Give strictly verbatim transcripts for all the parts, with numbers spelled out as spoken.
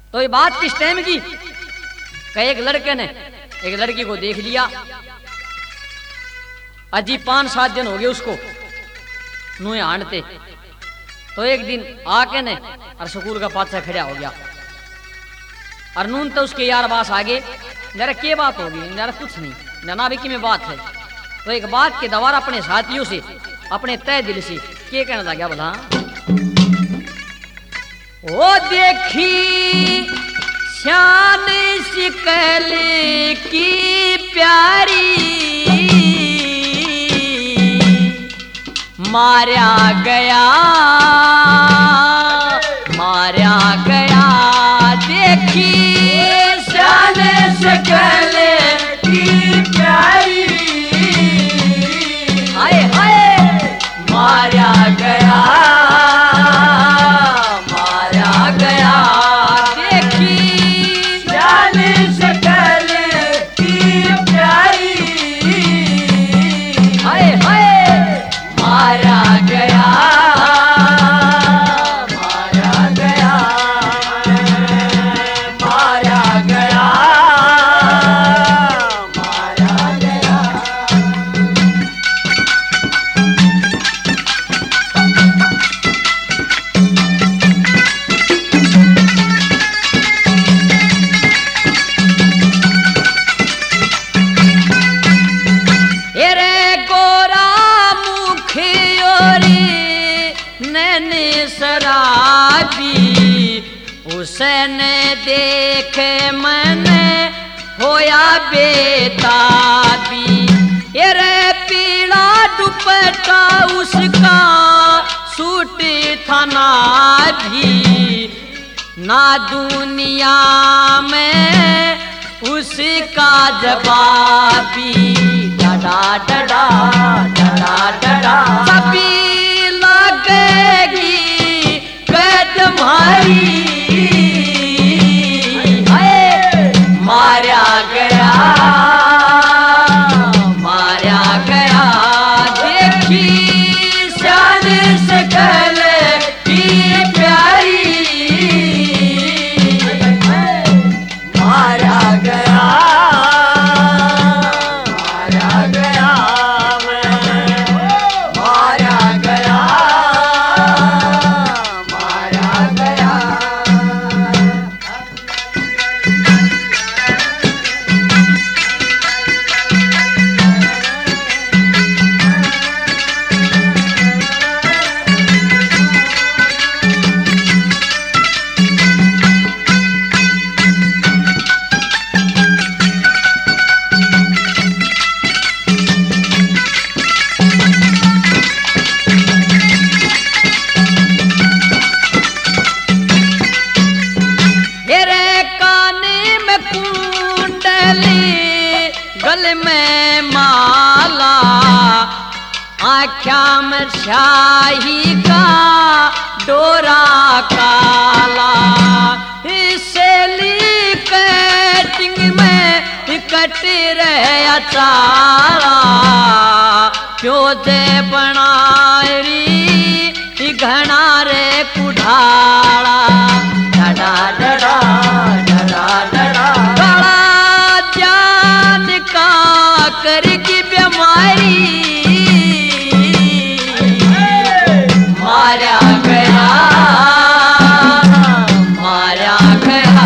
तो ये बात किस टाइम की? कई एक लड़के ने एक लड़की को देख लिया, अजी पांच सात दिन हो गए उसको नुए हांडते। तो एक दिन आके ने और स्कूल का पाछा खड़ा हो गया और नून तो उसके यार बास आगे, जरा क्या बात होगी? जरा कुछ नहीं, नना भी की में बात है। तो एक बात के दवारा अपने साथियों से, अपने तय दिल से क्या कहना लगा बोला, ओ देखी शान शिकल की प्यारी, मारा गया मारा गया, देखी शान शिकल की प्यारी, हाय हाय मारा गया मारा गया, देखी शान शिकल की प्यारी, हाय हाय मारा गया मारा गया मारा गया मारा गया। एरे गोरा शराबी, उसने देखे मैंने होया बेताबी, एरे पीला दुपट्टा उसका सूट था ना भी, ना दुनिया में उसका जवाबी, डडा डडा डडा डडा सभी लगेगी तुम्हारी, मारा गया मारा गया, देखी शान शिकल की प्यारी, मारा गया मारा गया मारा गया में माला, आँख्या में शाही का डोरा काला, सेली कटिंग में कट रहे अचारा, क्यों जे बनारी घना रे कुठाड़ा, डडा डडा डडा डडा करके बीमारी, मारा गया मारा गया,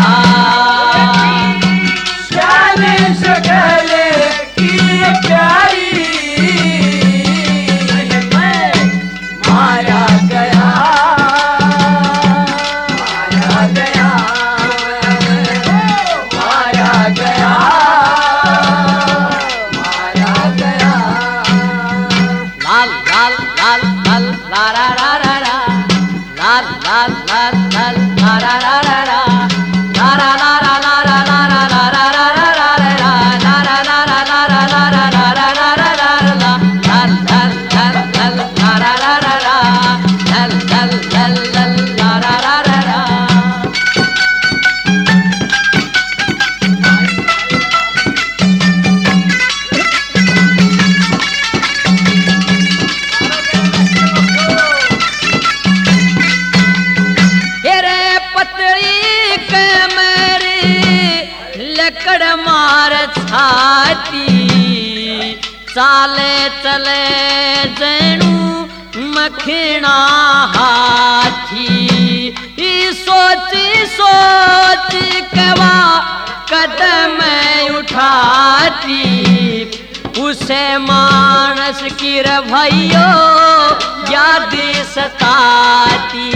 शान शिकल की प्यारी, मारा गया मारा गया मारा गया लकड़ मार छाती चाले चले जैनू मखना हाथी सोच सोच कवा कदम उठाती उसे मानस की रभैयो याद सताती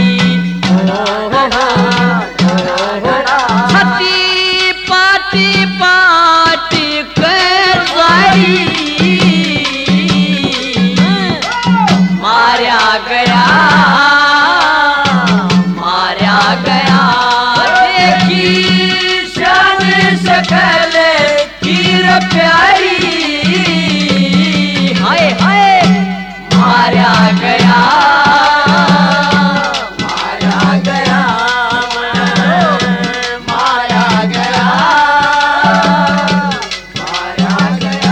छती पाटी पाटी कर मारा गया मारा गया देखी शान सकल कीर प्यारी हाय हाय मारा गया मारा गया मारा गया मारा गया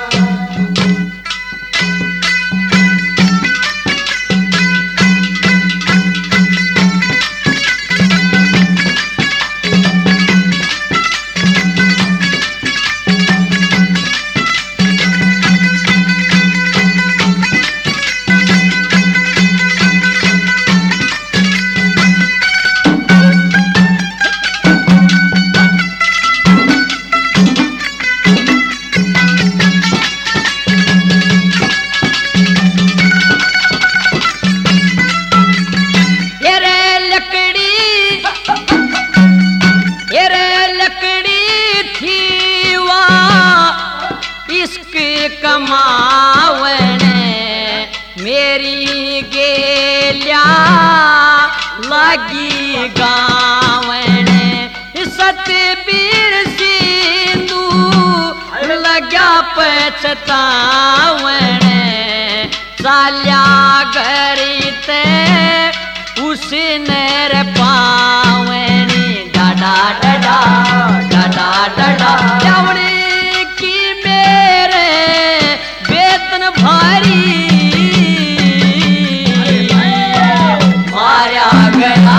कमावने मेरी गेल्या लगी गावने सतबीर सिंधु लग्या पछतावने चाल्या गरीते उसने रे पावनी डाडा डाडा डाडा डाडा जावने की मेरे वेतन भारी मारा गया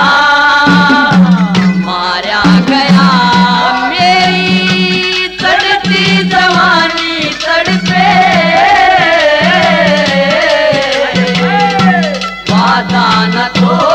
मारा गया मेरी चढ़ती जवानी तड़पे वादा न तो